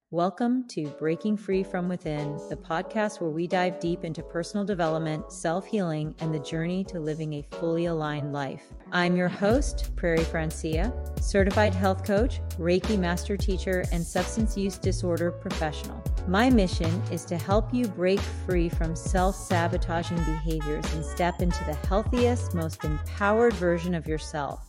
Welcome to Breaking Free from Within, the podcast where we dive deep into personal development, self-healing, and the journey to living a fully aligned life. I'm your host, Prairie Francia, certified health coach, Reiki master teacher, and substance use disorder professional. My mission is to help you break free from self-sabotaging behaviors and step into the healthiest, most empowered version of yourself.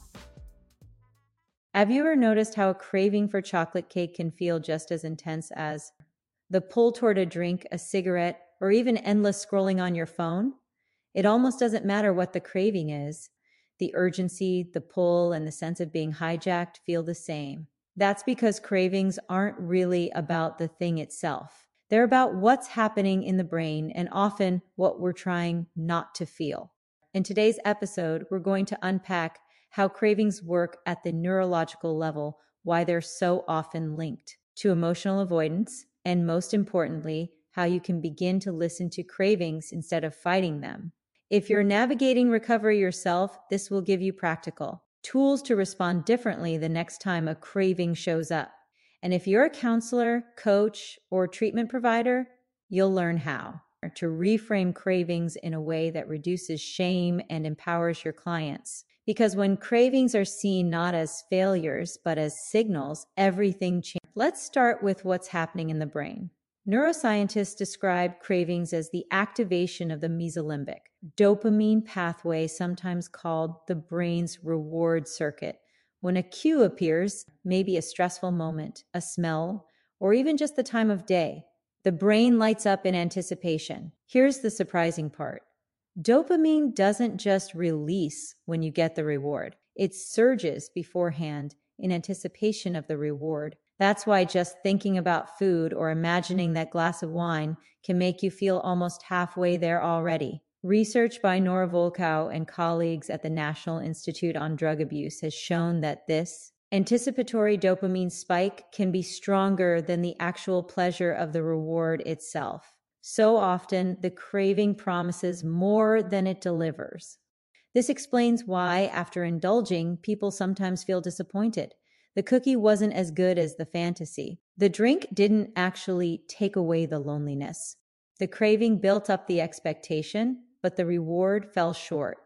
Have you ever noticed how a craving for chocolate cake can feel just as intense as the pull toward a drink, a cigarette, or even endless scrolling on your phone? It almost doesn't matter what the craving is. The urgency, the pull, and the sense of being hijacked feel the same. That's because cravings aren't really about the thing itself. They're about what's happening in the brain and often what we're trying not to feel. In today's episode, we're going to unpack how cravings work at the neurological level, why they're so often linked to emotional avoidance, and most importantly, how you can begin to listen to cravings instead of fighting them. If you're navigating recovery yourself, this will give you practical tools to respond differently the next time a craving shows up. And if you're a counselor, coach, or treatment provider, you'll learn how to reframe cravings in a way that reduces shame and empowers your clients. Because when cravings are seen not as failures, but as signals, everything changes. Let's start with what's happening in the brain. Neuroscientists describe cravings as the activation of the mesolimbic dopamine pathway, sometimes called the brain's reward circuit. When a cue appears, maybe a stressful moment, a smell, or even just the time of day, the brain lights up in anticipation. Here's the surprising part. Dopamine doesn't just release when you get the reward. It surges beforehand in anticipation of the reward. That's why just thinking about food or imagining that glass of wine can make you feel almost halfway there already. Research by Nora Volkow and colleagues at the National Institute on Drug Abuse has shown that this anticipatory dopamine spike can be stronger than the actual pleasure of the reward itself. So often, the craving promises more than it delivers. This explains why, after indulging, people sometimes feel disappointed. The cookie wasn't as good as the fantasy. The drink didn't actually take away the loneliness. The craving built up the expectation, but the reward fell short.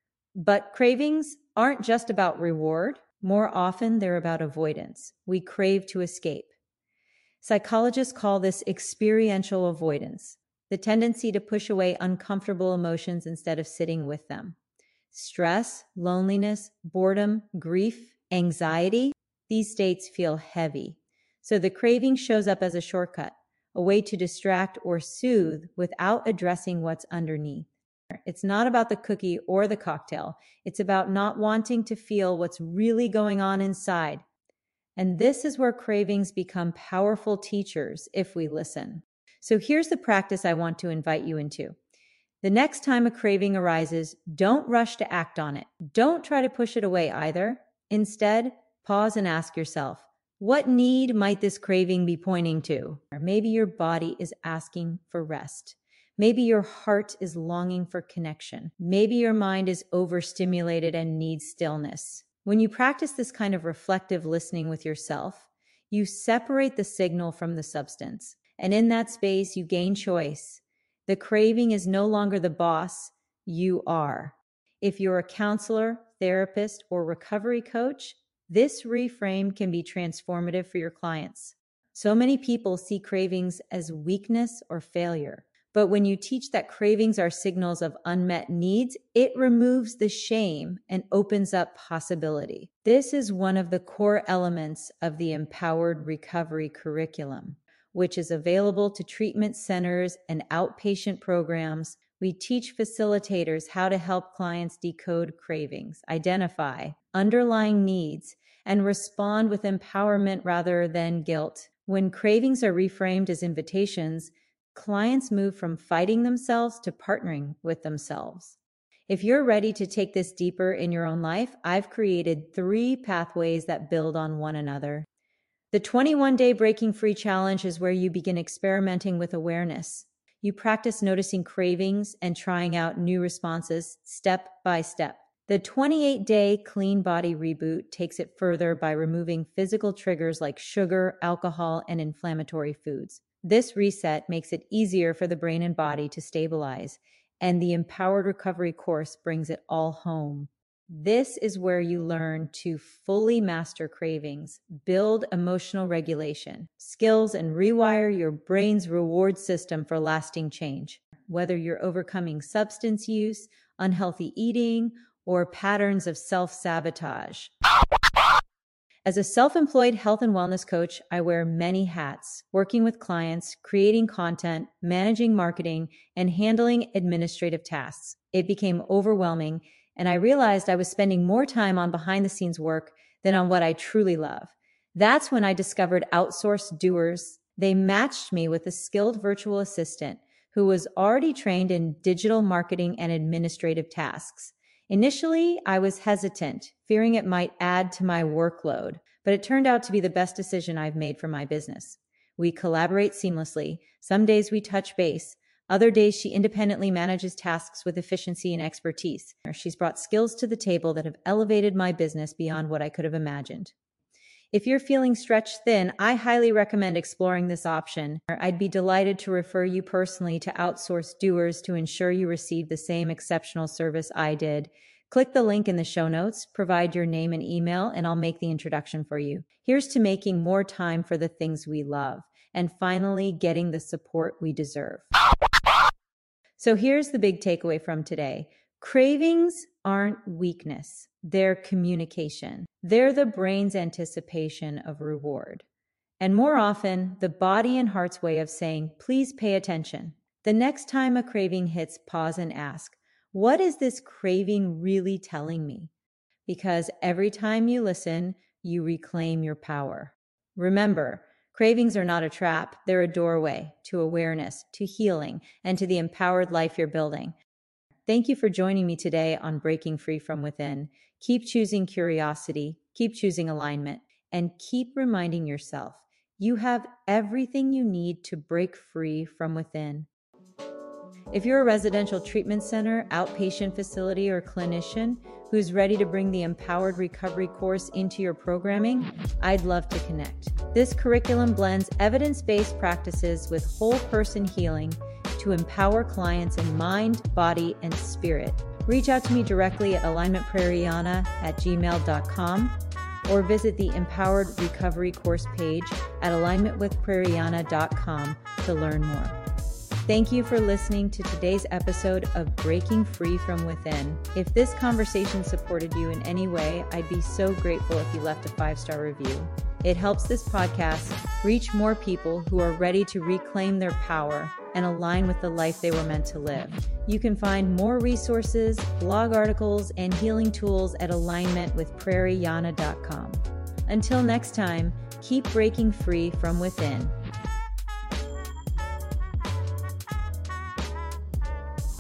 But cravings aren't just about reward. More often, they're about avoidance. We crave to escape. Psychologists call this experiential avoidance, the tendency to push away uncomfortable emotions instead of sitting with them. Stress, loneliness, boredom, grief, anxiety, these states feel heavy. So the craving shows up as a shortcut, a way to distract or soothe without addressing what's underneath. It's not about the cookie or the cocktail. It's about not wanting to feel what's really going on inside. And this is where cravings become powerful teachers if we listen. So here's the practice I want to invite you into. The next time a craving arises, don't rush to act on it. Don't try to push it away either. Instead, pause and ask yourself, what need might this craving be pointing to? Or maybe your body is asking for rest. Maybe your heart is longing for connection. Maybe your mind is overstimulated and needs stillness. When you practice this kind of reflective listening with yourself, you separate the signal from the substance. And in that space, you gain choice. The craving is no longer the boss, you are. If you're a counselor, therapist, or recovery coach, this reframe can be transformative for your clients. So many people see cravings as weakness or failure. But when you teach that cravings are signals of unmet needs, it removes the shame and opens up possibility. This is one of the core elements of the Empowered Recovery Curriculum, which is available to treatment centers and outpatient programs. We teach facilitators how to help clients decode cravings, identify underlying needs, and respond with empowerment rather than guilt. When cravings are reframed as invitations, clients move from fighting themselves to partnering with themselves. If you're ready to take this deeper in your own life, I've created 3 pathways that build on one another. The 21-day Breaking Free Challenge is where you begin experimenting with awareness. You practice noticing cravings and trying out new responses step by step. The 28-day clean body reboot takes it further by removing physical triggers like sugar, alcohol, and inflammatory foods. This reset makes it easier for the brain and body to stabilize, and the Empowered Recovery course brings it all home. This is where you learn to fully master cravings, build emotional regulation, skills, and rewire your brain's reward system for lasting change. Whether you're overcoming substance use, unhealthy eating, or patterns of self-sabotage. As a self-employed health and wellness coach, I wear many hats, working with clients, creating content, managing marketing, and handling administrative tasks. It became overwhelming, and I realized I was spending more time on behind-the-scenes work than on what I truly love. That's when I discovered Outsourced Doers. They matched me with a skilled virtual assistant who was already trained in digital marketing and administrative tasks. Initially, I was hesitant, fearing it might add to my workload, but it turned out to be the best decision I've made for my business. We collaborate seamlessly. Some days we touch base. Other days she independently manages tasks with efficiency and expertise. She's brought skills to the table that have elevated my business beyond what I could have imagined. If you're feeling stretched thin, I highly recommend exploring this option. I'd be delighted to refer you personally to Outsourced Doers to ensure you receive the same exceptional service I did. Click the link in the show notes, provide your name and email, and I'll make the introduction for you. Here's to making more time for the things we love, and finally getting the support we deserve. So here's the big takeaway from today. Cravings aren't weakness, they're communication. They're the brain's anticipation of reward. And more often, the body and heart's way of saying, please pay attention. The next time a craving hits, pause and ask, what is this craving really telling me? Because every time you listen, you reclaim your power. Remember, cravings are not a trap. They're a doorway to awareness, to healing, and to the empowered life you're building. Thank you for joining me today on Breaking Free from Within. Keep choosing curiosity, keep choosing alignment, and keep reminding yourself you have everything you need to break free from within. If you're a residential treatment center, outpatient facility, or clinician who's ready to bring the Empowered Recovery course into your programming, I'd love to connect. This curriculum blends evidence-based practices with whole person healing to empower clients in mind, body, and spirit. Reach out to me directly at alignmentprairiana@gmail.com or visit the Empowered Recovery course page at alignmentwithprairiana.com to learn more. Thank you for listening to today's episode of Breaking Free from Within. If this conversation supported you in any way, I'd be so grateful if you left a 5-star review. It helps this podcast reach more people who are ready to reclaim their power and align with the life they were meant to live. You can find more resources, blog articles, and healing tools at alignmentwithprairiana.com. Until next time, keep breaking free from within.